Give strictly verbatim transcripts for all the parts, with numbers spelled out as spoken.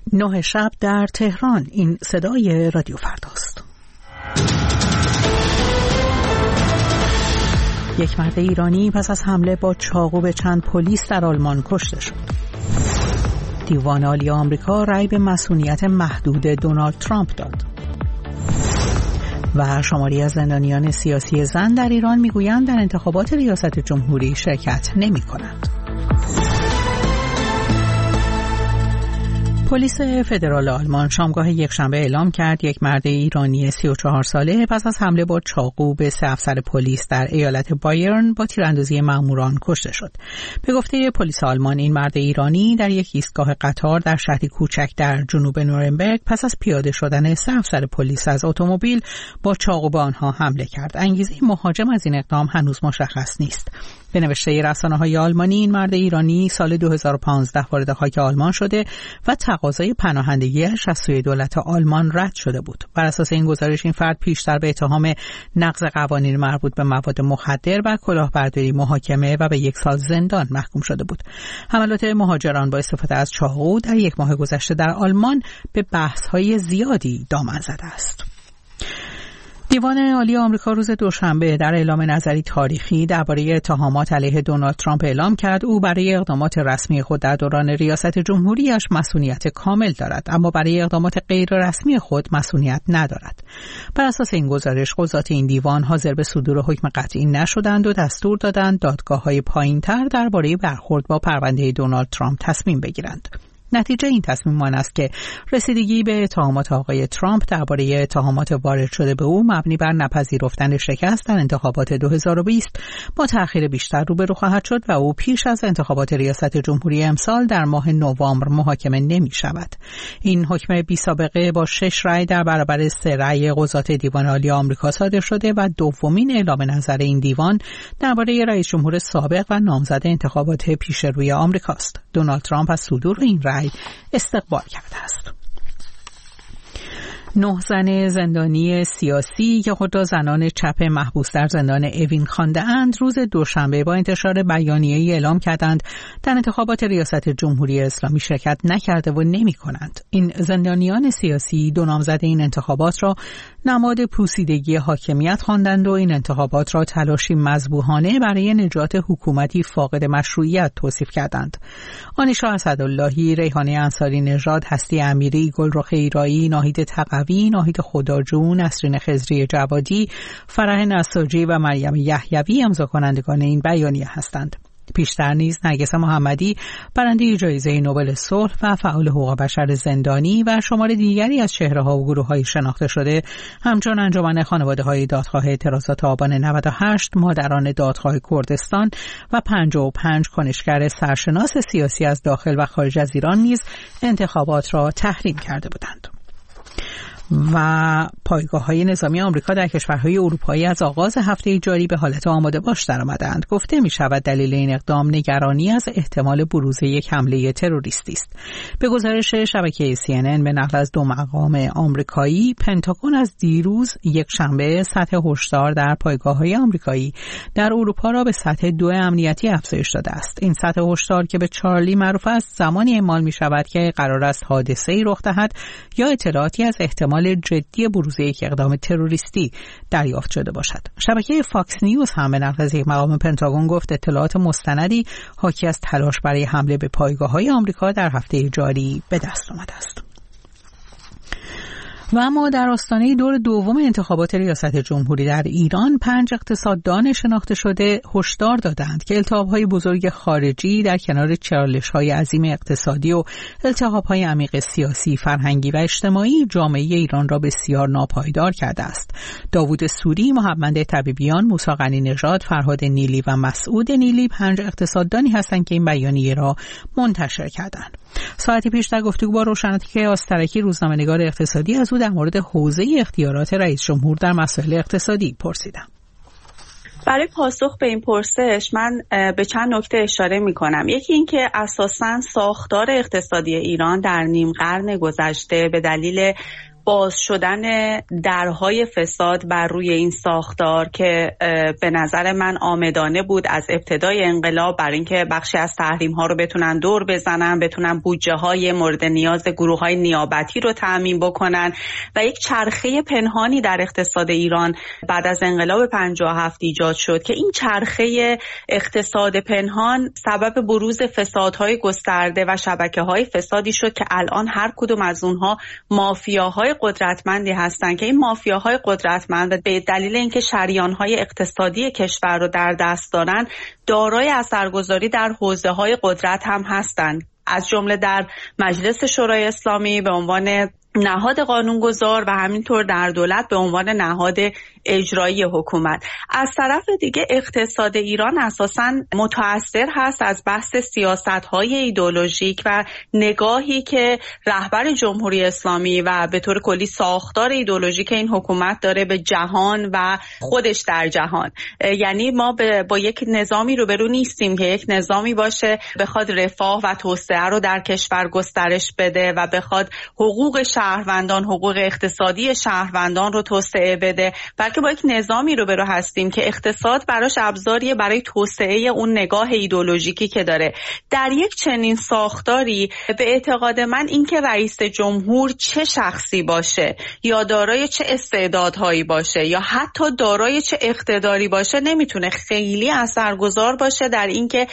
نه شب در تهران. این صدای رادیو فرداست. یک مرد ایرانی پس از حمله با چاقو به چند پلیس در آلمان کشته شد. دیوان عالی آمریکا رأی به مصونیت محدود دونالد ترامپ داد. و شماری از زندانیان سیاسی زن در ایران میگویند در انتخابات ریاست جمهوری شرکت نمی کنند. پلیس فدرال آلمان شامگاه یکشنبه اعلام کرد یک مرد ایرانی سی و چهار ساله پس از حمله با چاقو به سه افسر پلیس در ایالت بایرن با تیراندازی ماموران کشته شد. به گفته پلیس آلمان این مرد ایرانی در یک ایستگاه قطار در شهری کوچک در جنوب نورنبرگ پس از پیاده شدن سه افسر پلیس از اتومبیل با چاقو به آنها حمله کرد. انگیزه مهاجم از این اقدام هنوز مشخص نیست. به نوشته رسانه‌های آلمانی این مرد ایرانی سال دو هزار و پانزده وارد خاک آلمان شده و تقاضای پناهندگی‌اش از سوی دولت آلمان رد شده بود. بر اساس این گزارش این فرد پیشتر به اتهام نقض قوانین مربوط به مواد مخدر و کلاهبرداری محاکمه و به یک سال زندان محکوم شده بود. حملات مهاجران با استفاده از چاقو در یک ماه گذشته در آلمان به بحث‌های زیادی دامن زده است. دیوان عالی آمریکا روز دوشنبه در اعلام نظری تاریخی درباره اتهامات علیه دونالد ترامپ اعلام کرد او برای اقدامات رسمی خود در دوران ریاست جمهوریش مسئولیت کامل دارد، اما برای اقدامات غیر رسمی خود مسئولیت ندارد. بر اساس این گزارش قضات این دیوان حاضر به صدور حکم قطعی نشدند و دستور دادند دادگاه‌های پایین‌تر درباره برخورد با پرونده دونالد ترامپ تصمیم بگیرند. نتیجه این تصمیم آن است که رسیدگی به اتهامات آقای ترامپ درباره اتهامات وارد شده به او مبنی بر نپذیرفتن شکست در انتخابات دو هزار و بیست با تأخیر بیشتر روبرو خواهد شد و او پیش از انتخابات ریاست جمهوری امسال در ماه نوامبر محاکمه نمی شود. این حکم بی سابقه با شش رأی در برابر سه رأی قضات دیوان عالی آمریکا صادر شده و دومین اعلام نظر این دیوان درباره رئیس جمهور سابق و نامزد انتخابات پیش روی آمریکاست. دونالد ترامپ از صدور این رأی استقبال کرده است. نه زن زندانی سیاسی که خود را زنان چپ محبوس در زندان اوین خوانده اند روز دوشنبه با انتشار بیانیه‌ای اعلام کردند در انتخابات ریاست جمهوری اسلامی شرکت نکرده و نمی کنند. این زندانیان سیاسی دو نامزد این انتخابات را نماد پوسیدگی حاکمیت خواندند و این انتخابات را تلاشی مذبوحانه برای نجات حکومتی فاقد مشروعیت توصیف کردند. آنیشا اسداللهی، ریحانه انصاری نژاد، هستی امیری، گلرخ ایرایی، ناهید تقوی، ناهید خداجو، نسرین خضری جوادی، فرح نساجی و مریم یحیوی امضا کنندگان این بیانیه هستند. پیشتر نیز نرگس محمدی، برنده جایزه نوبل صلح و فعال حقوق بشر زندانی و شمار دیگری از چهره‌ها و گروه‌های شناخته شده همچون انجمن خانواده‌های دادخواه اعتراضات آبان نود و هشت، مادران دادخواه کردستان و پنجاه و پنج کنشگر سرشناس سیاسی از داخل و خارج از ایران نیز انتخابات را تحریم کرده بودند. و پایگاه‌های نظامی آمریکا در کشورهای اروپایی از آغاز هفته جاری به حالت آماده باش درآمدند. گفته می‌شود دلیل این اقدام نگرانی از احتمال بروز یک حمله تروریستی است. به گزارش شبکه سی ان ان به نقل از دو مقام آمریکایی، پنتاگون از دیروز یک شنبه سطح هشدار در پایگاه‌های آمریکایی در اروپا را به سطح دو امنیتی افزایش داده است. این سطح هشدار که به چارلی معروف است زمانی اعمال می‌شود که قرار است حادثه‌ای رخ دهد یا اطلاعاتی از احتمال جدی بروز یک اقدام تروریستی دریافت شده باشد. شبکه فاکس نیوز هم به نقل از یک مقام پنتاگون گفت اطلاعات مستندی حاکی از تلاش برای حمله به پایگاه‌های آمریکا در هفته جاری به دست آمده است. و اما در آستانه دور دوم انتخابات ریاست جمهوری در ایران پنج اقتصاددان شناخته شده هشدار دادند که التهاب‌های بزرگ خارجی در کنار چالش‌های عظیم اقتصادی و التهاب‌های عمیق سیاسی، فرهنگی و اجتماعی جامعه ایران را بسیار ناپایدار کرده است. داوود سوری، محمد طبیبیان، موسی غنی‌نژاد، فرهاد نیلی و مسعود نیلی پنج اقتصاددانی هستند که این بیانیه را منتشر کردند. ساعتی پیش در گفتگو با روشن‌فکر آسترکی روزنامه‌نگار اقتصادی از او در مورد حوزه اختیارات رئیس جمهور در مسائل اقتصادی پرسیدم. برای پاسخ به این پرسش من به چند نکته اشاره می کنم. یکی این که اساساً ساختار اقتصادی ایران در نیم قرن گذشته به دلیل باز شدن درهای فساد بر روی این ساختار که به نظر من عامدانه بود از ابتدای انقلاب، برای اینکه بخشی از تحریم ها رو بتونن دور بزنن، بتونن بودجه های مورد نیاز گروه های نیابتی رو تامین بکنن و یک چرخه پنهانی در اقتصاد ایران بعد از انقلاب پنجاه و هفت ایجاد شد که این چرخه اقتصاد پنهان سبب بروز فسادهای گسترده و شبکه‌های فسادی شد که الان هر کدوم از اونها مافیاهای قدرتمندی هستند که این مافیاهای قدرتمند به دلیل اینکه شریان‌های اقتصادی کشور رو در دست دارن دارای اثرگذاری در حوزه‌های قدرت هم هستند، از جمله در مجلس شورای اسلامی به عنوان نهاد قانونگذار و همینطور در دولت به عنوان نهاد اجرایی حکومت. از طرف دیگه اقتصاد ایران اساساً متأثر هست از بحث سیاست‌های ایدئولوژیک و نگاهی که رهبر جمهوری اسلامی و به طور کلی ساختار ایدئولوژیک این حکومت داره به جهان و خودش در جهان. یعنی ما با یک نظامی روبرو نیستیم که یک نظامی باشه بخواد رفاه و توسعه رو در کشور گسترش بده و بخواد حقوق شهروندان، حقوق اقتصادی شهروندان رو توسعه بده، بلکه با یک نظامی روبرو هستیم که اقتصاد براش ابزاریه برای توسعه اون نگاه ایدئولوژیکی که داره. در یک چنین ساختاری به اعتقاد من اینکه رئیس جمهور چه شخصی باشه یا دارای چه استعدادهایی باشه یا حتی دارای چه اقتداری باشه نمیتونه خیلی اثرگذار باشه در اینکه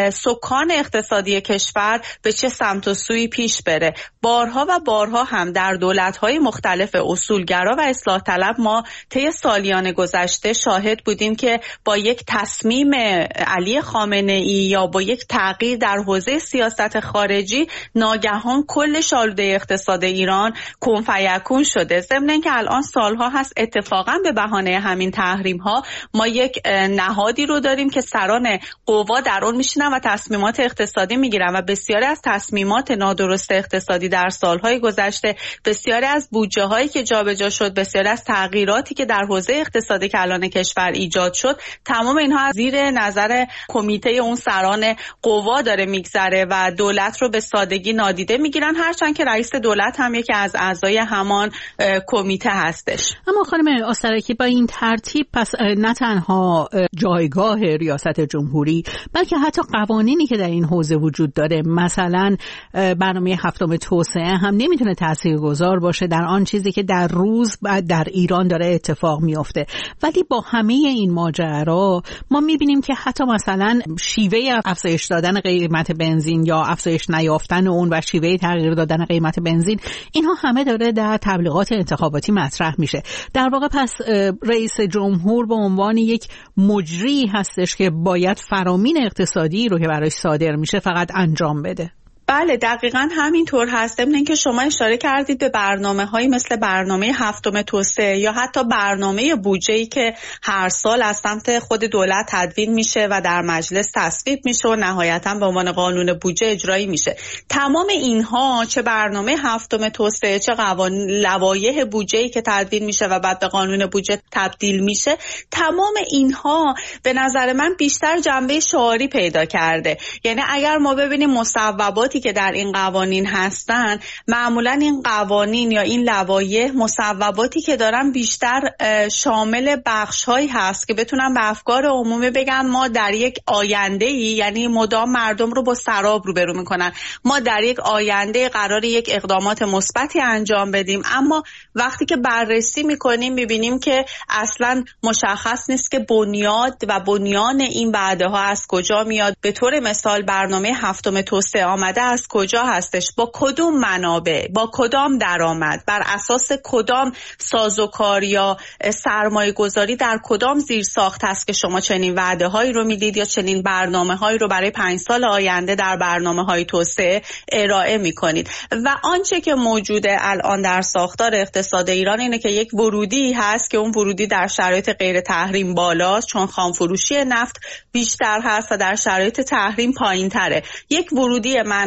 سکان اقتصادی کشور به چه سمت و سوی پیش بره. بارها و بارها هم در دولت‌های مختلف اصولگرا و اصلاح طلب ما طی سالیان گذشته شاهد بودیم که با یک تصمیم علی خامنه‌ای یا با یک تغییر در حوزه سیاست خارجی ناگهان کل آلوده اقتصاد ایران کن فیکون شده. ضمن اینکه الان سالها هست اتفاقا به بهانه همین تحریم‌ها ما یک نهادی رو داریم که سران قوا در اون میشینن و تصمیمات اقتصادی میگیرن و بسیاری از تصمیمات نادرست اقتصادی در سالهای گذشته، بسیاری از بودجه هایی که جابجا شد، بسیاری از تغییراتی که در حوزه اقتصادی که الان کشور ایجاد شد، تمام اینها از زیر نظر کمیته اون سران قوا داره میگذره و دولت رو به سادگی نادیده میگیرن، هرچند که رئیس دولت هم یکی از اعضای همان کمیته هستش. اما خانم آسترکی با این ترتیب پس نه تنها جایگاه ریاست جمهوری بلکه حتی قوانینی که در این حوزه وجود داره، مثلا برنامه هفتم توسعه هم نمیتونه تاثیرگذار باشه در آن چیزی که در روز در ایران داره اتفاق میفته. ولی با همه این ماجرا ما میبینیم که حتی مثلا شیوه افزایش دادن قیمت بنزین یا افزایش نیافتن اون و شیوه تغییر دادن قیمت بنزین، اینها همه داره در تبلیغات انتخاباتی مطرح میشه. در واقع پس رئیس جمهور به عنوان یک مجری هستش که باید فرامین اقتصادی رو که براش صادر میشه فقط انجام بده. بله دقیقاً همینطور هست. ضمن اینکه شما اشاره کردید به برنامه‌هایی مثل برنامه هفتم توسعه یا حتی برنامه بودجه‌ای که هر سال از سمت خود دولت تدوین میشه و در مجلس تصویب میشه و نهایتاً به عنوان قانون بودجه اجرایی میشه. تمام اینها، چه برنامه هفتم توسعه چه قوانین لوایح بودجه‌ای که تدوین میشه و بعد به قانون بودجه تبدیل میشه، تمام اینها به نظر من بیشتر جنبه شعاری پیدا کرده. یعنی اگر ما ببینیم مصوباتی که در این قوانین هستن، معمولا این قوانین یا این لوایح مصوباتی که دارن بیشتر شامل بخش‌هایی هست که بتونن به افکار عمومی بگن ما در یک آینده‌ای، یعنی مدام مردم رو با سراب روبرو میکنن، ما در یک آینده قرار یک اقدامات مثبتی انجام بدیم، اما وقتی که بررسی میکنیم میبینیم که اصلا مشخص نیست که بنیاد و بنیان این وعده ها از کجا میاد. به طور مثال برنامه هفتم توسعه آمده از کجا هستش، با کدوم منابع، با کدام درآمد، بر اساس کدام سازوکار یا سرمایه گذاری در کدام زیرساخت هست که شما چنین وعده هایی رو میدید یا چنین برنامه هایی رو برای پنج سال آینده در برنامه های توسعه ارائه میکنید. و آنچه که موجوده الان در ساختار اقتصاد ایران اینه که یک ورودی هست که اون ورودی در شرایط غیر تحریم بالاست، چون خامفروشی نفت بیشتر هست و در شرایط تحریم پایین تره. یک ورودی معنا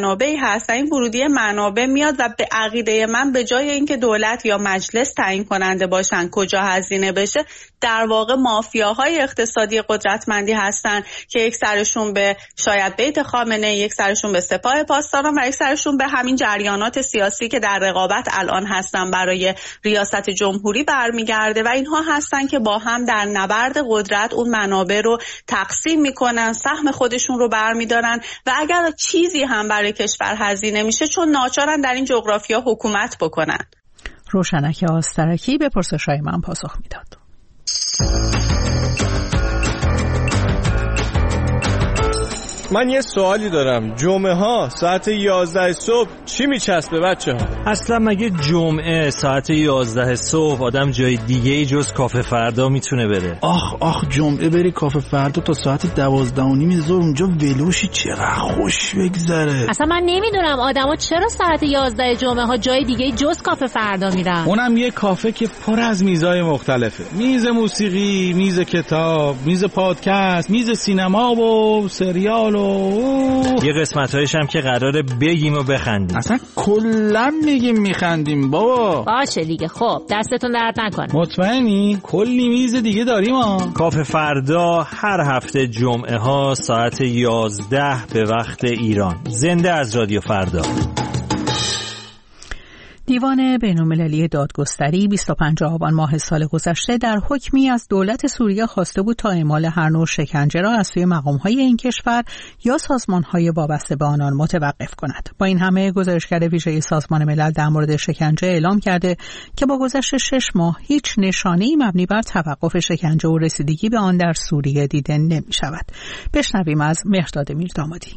منابعی هست و این ورودی منابع میاد و به عقیده من به جای اینکه دولت یا مجلس تعیین کننده باشن کجا هزینه بشه، در واقع مافیاهای اقتصادی قدرتمندی هستن که یک سرشون به شاید بیت خامنه، یک سرشون به سپاه پاسداران و یک سرشون به همین جریانات سیاسی که در رقابت الان هستن برای ریاست جمهوری برمیگرده و اینها هستن که با هم در نبرد قدرت اون منابع رو تقسیم میکنن، سهم خودشون رو برمیدارن و اگر چیزی هم برای کشور هزینه میشه چون ناچارن در این جغرافیا حکومت بکنن. روشنک آسترکی به پرسش‌های من پاسخ میداد. من یه سوالی دارم، جمعه ها ساعت یازده صبح چی میچسبه بچه ها؟ اصلا مگه جمعه ساعت یازده صبح آدم جای دیگه ای جز کافه فردا میتونه بره؟ آخ آخ جمعه بری کافه فردا تا ساعت دوازده و نیم ظهر اونجا ولوشی چقدر خوش بگذره. اصلا من نمیدونم آدما چرا ساعت یازده جمعه ها جای دیگه جز کافه فردا میرن. اونم یه کافه که پر از میزای مختلفه، میز موسیقی، میز کتاب، میز پادکست، میز سینما و سریال و یه قسمت‌هایش هم که قراره بگیم و بخندیم. اصلا کلا میگیم میخندیم بابا. باشه دیگه، خب دستتون درد نکنه. مطمئنی؟ کلی میز دیگه داریم ها. کافه فردا هر هفته جمعه ها ساعت یازده به وقت ایران. زنده از رادیو فردا. دیوان بین‌المللی دادگستری بیست و پنجم آبان ماه سال گذشته در حکمی از دولت سوریه خواسته بود تا اعمال هر نوع شکنجه را از سوی مقام‌های این کشور یا سازمان‌های وابسته به آنان متوقف کند. با این همه گزارشگر ویژه سازمان ملل در مورد شکنجه اعلام کرده که با گذشت شش ماه هیچ نشانه‌ای مبنی بر توقف شکنجه و رسیدگی به آن در سوریه دیده نمی‌شود. بشنویم از مهرداد میردامادی.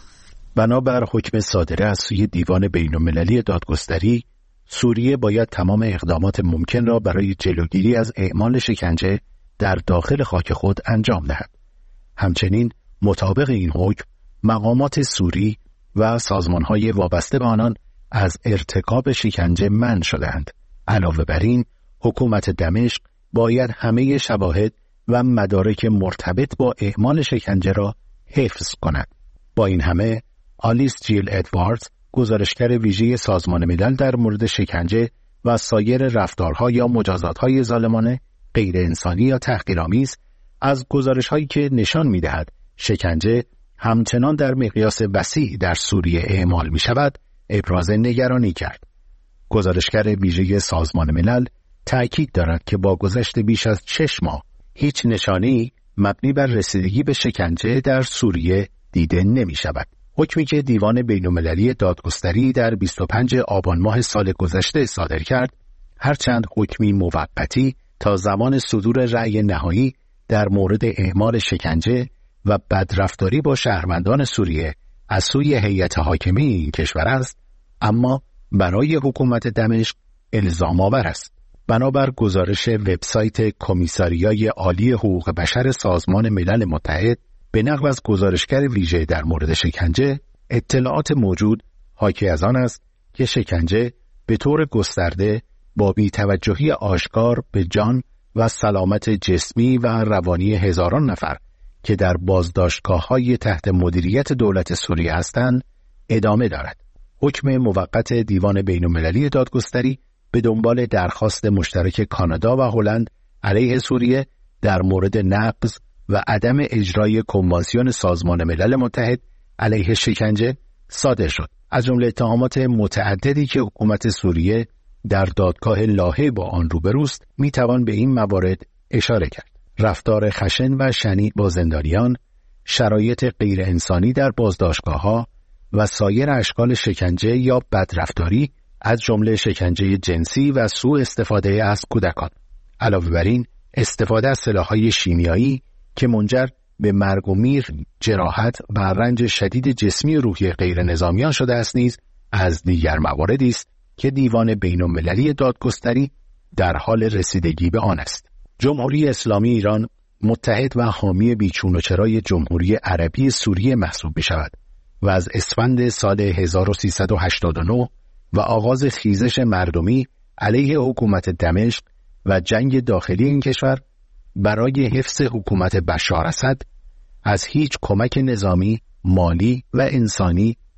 بنابر حکم صادره از سوی دیوان بین‌المللی دادگستری، سوریه باید تمام اقدامات ممکن را برای جلوگیری از اعمال شکنجه در داخل خاک خود انجام دهد. همچنین مطابق این حکم مقامات سوری و سازمان‌های وابسته به آنان از ارتکاب شکنجه منع شدند. علاوه بر این حکومت دمشق باید همه شواهد و مدارک مرتبط با اعمال شکنجه را حفظ کند. با این همه آلیس جیل ادواردز، گزارشگر ویژه سازمان ملل در مورد شکنجه و سایر رفتارها یا مجازاتهای ظالمانه، غیر انسانی یا تحقیرآمیز، از گزارش‌هایی که نشان می‌دهد شکنجه همچنان در مقیاس وسیع در سوریه اعمال می‌شود، ابراز نگرانی کرد. گزارشگر ویژه سازمان ملل تأکید دارد که با گذشت بیش از شش ماه هیچ نشانه‌ای مبنی بر رسیدگی به شکنجه در سوریه دیده نمی‌شود. حکمی که دیوان بین‌المللی دادگستری در بیست و پنجم آبان ماه سال گذشته صادر کرد، هرچند حکمی موقتی تا زمان صدور رأی نهایی در مورد اعمال شکنجه و بدرفتاری با شهروندان سوریه از سوی هیئت حاکمه این کشور است، اما برای حکومت دمشق الزام آور است. بنابر گزارش وبسایت کمیساریای عالی حقوق بشر سازمان ملل متحد، به نقل از گزارشگر ویژه در مورد شکنجه، اطلاعات موجود حاکی از آن است که شکنجه به طور گسترده با بی‌توجهی آشکار به جان و سلامت جسمی و روانی هزاران نفر که در بازداشتگاه‌های تحت مدیریت دولت سوریه هستند ادامه دارد. حکم موقت دیوان بین‌المللی دادگستری به دنبال درخواست مشترک کانادا و هلند علیه سوریه در مورد نقض و عدم اجرای کنوانسیون سازمان ملل متحد علیه شکنجه صادر شد. از جمله اتهامات متعددی که حکومت سوریه در دادگاه لاهه با آن روبروست میتوان به این موارد اشاره کرد: رفتار خشن و شنیع با زندانیان، شرایط غیر انسانی در بازداشتگاه‌ها و سایر اشکال شکنجه یا بدرفتاری از جمله شکنجه جنسی و سوء استفاده از کودکان. علاوه بر این استفاده از سلاح‌های شیمیایی که منجر به مرگ و میر، جراحت و رنج شدید جسمی و روحی غیر نظامیان شده است نیز از دیگر مواردی است که دیوان بین‌المللی دادگستری در حال رسیدگی به آن است. جمهوری اسلامی ایران متحد و حامی بیچون و چرای جمهوری عربی سوریه محسوب بشود و از اسفند سال هزار و سیصد و هشتاد و نه و آغاز خیزش مردمی علیه حکومت دمشق و جنگ داخلی این کشور برای حفظ حکومت بشار اسد از هیچ کمک نظامی، مالی و انسانی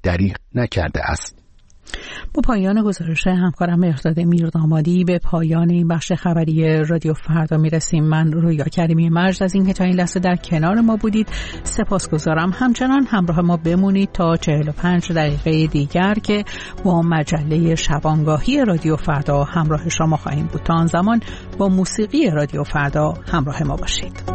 دریغ نکرده است. با پایان گزارش همکارم مهرداد میردامادی به پایان این بخش خبری رادیو فردا میرسیم. من رویا کریمی مرج از اینکه تا این لحظه در کنار ما بودید سپاسگزارم. همچنان همراه ما بمونید تا چهل و پنج دقیقه دیگر که با مجله شبانگاهی رادیو فردا همراه شما خواهیم بود. تا آن زمان با موسیقی رادیو فردا همراه ما باشید.